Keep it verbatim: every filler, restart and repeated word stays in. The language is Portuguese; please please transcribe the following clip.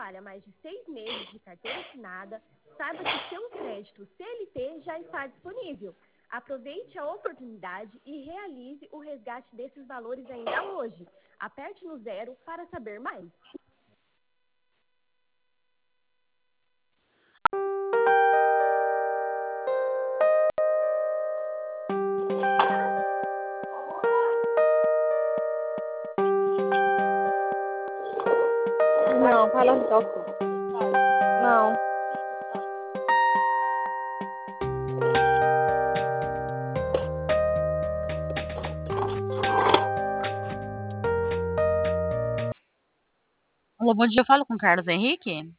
trabalha mais de seis meses de carteira assinada, saiba que seu crédito C L T já está disponível. Aproveite a oportunidade e realize o resgate desses valores ainda hoje. Aperte no zero para saber mais. Não, fala de toque. Não. Alô, bom dia, eu falo com o Carlos Henrique?